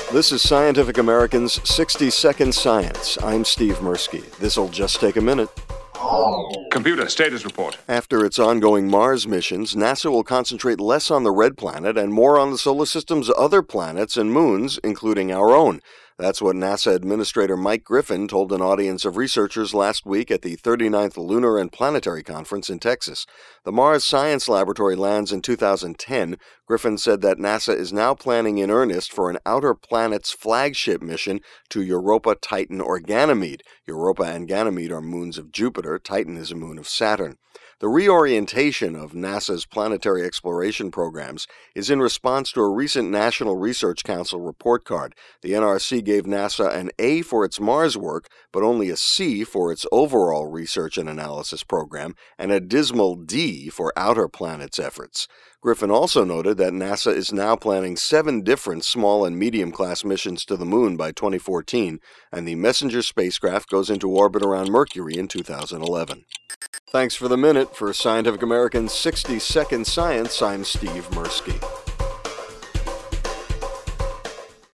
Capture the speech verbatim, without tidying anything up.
This is Scientific American's sixty second Science. I'm Steve Mirsky. This'll just take a minute. Computer, status report. After its ongoing Mars missions, NASA will concentrate less on the red planet and more on the solar system's other planets and moons, including our own. That's what NASA Administrator Mike Griffin told an audience of researchers last week at the thirty-ninth Lunar and Planetary Conference in Texas. The Mars Science Laboratory lands in two thousand ten. Griffin said that NASA is now planning in earnest for an outer planet's flagship mission to Europa, Titan, or Ganymede. Europa and Ganymede are moons of Jupiter. Titan is a moon of Saturn. The reorientation of NASA's planetary exploration programs is in response to a recent National Research Council report card. The N R C gave NASA an A for its Mars work, but only a C for its overall research and analysis program, and a dismal D for outer planets efforts. Griffin also noted that NASA is now planning seven different small and medium-class missions to the Moon by twenty fourteen, and the Messenger spacecraft goes into orbit around Mercury in two thousand eleven. Thanks for the minute. For Scientific American's sixty second Science, I'm Steve Mirsky.